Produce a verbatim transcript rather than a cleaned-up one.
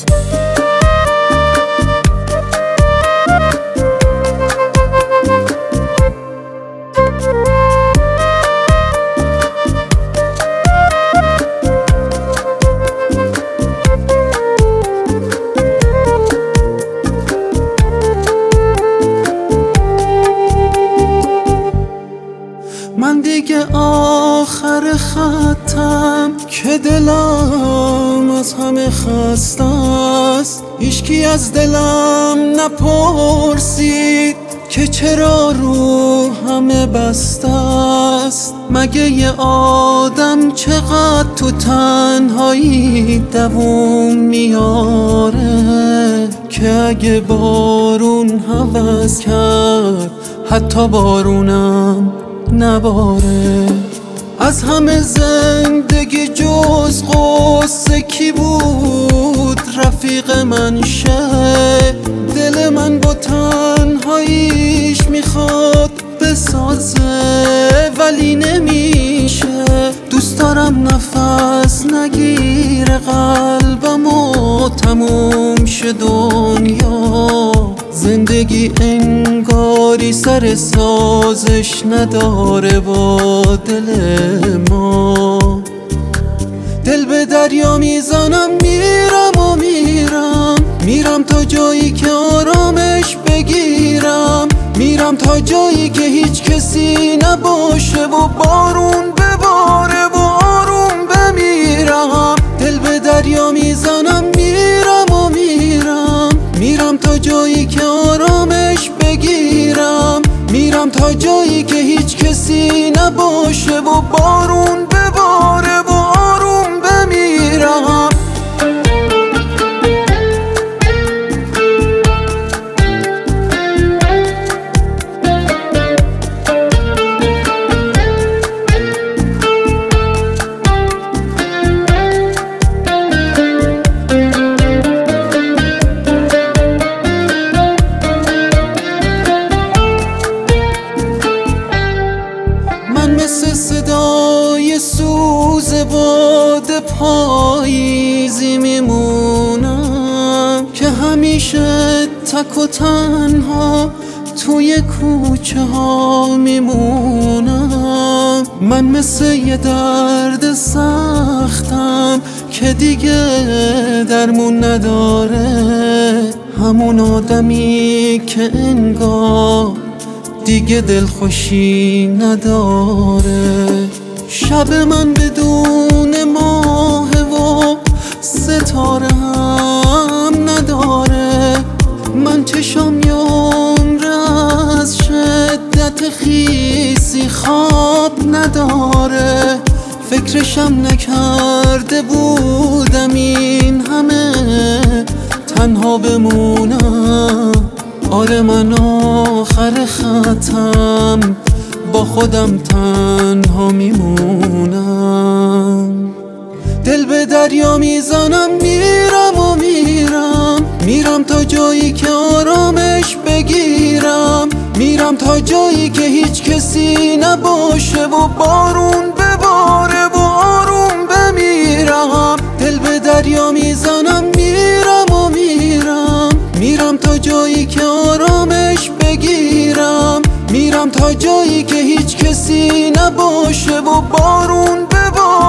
من دیگه آخر خطم که دلم از همه خسته است. هیچکی از دلم نپرسید که چرا رو همه بسته است. مگه یه آدم چقدر تو تنهایی دووم میاره که اگه بارون هوس کرد حتی بارونم نباره. از همه زندگی جز غصه کی بود رفیق من شه؟ دل من با تنهاییش میخواد بسازه ولی نمیشه. دوست دارم نفس نگیره قلبم و تموم شه دنیا. زندگی انگاری سر سازش نداره با دل ما. دل به دریا میزنم میرم و میرم، میرم تا جایی که آرامش بگیرم، میرم تا جایی که هیچ کسی نباشه و بارون بباره و آروم بمیرم. دل به دریا میزنم میرم و میرم، میرم تا جایی که آرامش بگیرم، میرم تا جایی که هیچ کسی نباشه و بارون بباره و آروم بمیرم. مثل صدای سوز باد پاییزی میمونم که همیشه تک و تنها توی کوچه ها میمونم. من مثل یه درد سختم که دیگه درمون نداره، همون آدمی که انگار دیگه دلخوشی نداره. شب من بدون ماه و ستاره هم نداره. من چشم یمره از شدت خیسی خواب نداره. فکرشم نکرده بودم این همه تنها بمونم. آره من آخر خطم با خودم تنها میمونم. دل به دریا میزنم میرم و میرم، میرم تا جایی که آرامش بگیرم، میرم تا جایی که هیچ کسی نباشه و بارون بباره و آروم بمیرم. دل به دریا میزنم میرم و میرم، میرم تا جایی که آرامش بگیرم، میرم تا جایی که هیچ کسی نباشه و بارون بباره